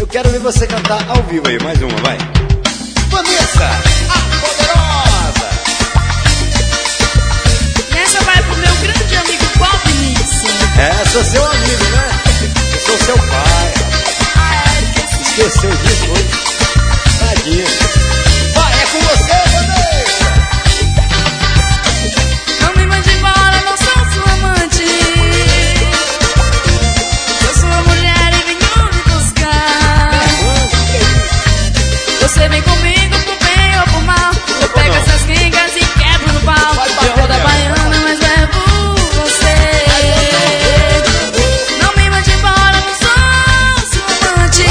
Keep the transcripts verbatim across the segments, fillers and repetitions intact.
quero ver você cantar ao vivo aí, mais uma, vai. Vanessa, a poderosa. E essa vai pro meu grande amigo Bob Nixon. É, sou seu amigo, né? Eu sou seu pai. Ah, é, esqueci. Esqueceu disso hoje? Tadinho. Vai, é com você, Vanessa. Não me mande embora, não sou sua amante. Eu sou a mulher e venho me buscar. Você vem comigo por bem ou por mal. Eu pego essas quengas e quebro no pau. Eu vou da baiana, mas levo você. Não me mande embora, não sou sua amante.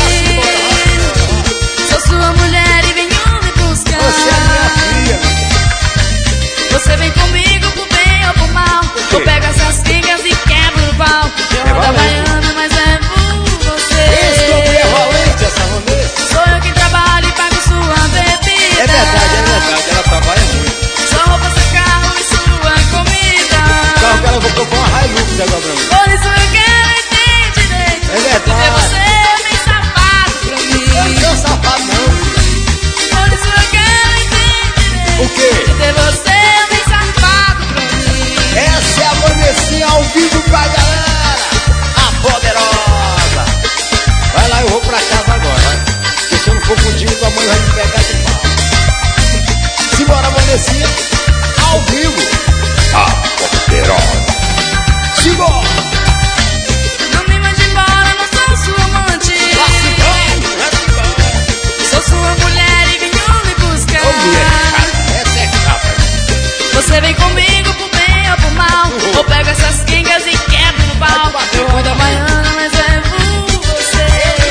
Sou sua mulher e venho me buscar. Você é minha filha. Você vem comigo por bem ou por mal. Eu pego essas quengas e quebro no pau. Eu É vou da valente. baiana, mas levo você. Isso é valente, essa Vanessa. Sou eu que trabalho e pago sua bebida. É verdade, é verdade, ela trabalha muito. Sua roupa, seu carro e sua comida. O carro que ela vou comprar uma Hilux agora pra mim. Por isso eu quero e tenho direito É verdade. de ter você bem safado pra Eu não mim. sou safado, não. Por isso eu quero e tenho direito O quê? de ter você bem safado pra mim. Essa é a Vanessinha ao vivo pra galera. A poderosa. Vai lá, eu vou pra casa agora, vai. Porque se eu não for contigo, tua mãe vai me pegar de pau. Simbora, Vanessinha, ao vivo. A poderosa. Simbora. Não me mande embora, não sou sua amante. Vá embora, vá embora. Sou sua mulher e venho me buscar. Ô, mulher chata, essa é chata. Você vem comigo por bem ou por mal. Eu pego essas quengas e quebro no pau. Eu vou da baiana, mas levo você.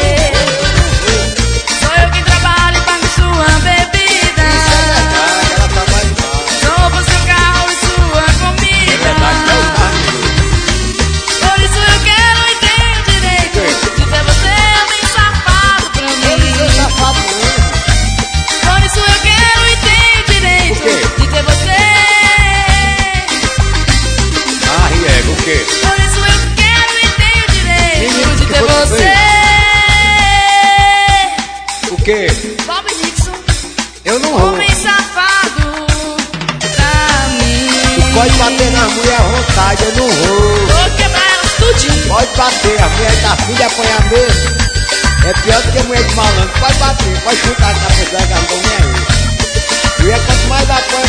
Sou eu quem trabalha e pago sua bebida. Isso é verdade, ela trabalha demais. Sou roupa, seu carro e sua comida. É verdade, não tá, amigo. Por isso eu quero e tenho direito de ter você bem safado pra Eu não sou mim. safado, não. Por isso eu quero e tenho direito O quê? de ter você. Ah, Riego, o quê? Por isso eu quero e tenho direito Menino, de que ter foi que você. O quê? Bob Nixon, Eu não vou. homem safado pra mim. Pode bater na mulher à vontade, eu não vou. Vou quebrar elas tudinho. Pode bater, a mulher tá afim de apanhar mesmo. É pior do que a mulher de malandro. Pode bater, pode chutar a cabeça da garganta, nem aí. E é quanto mais apanha,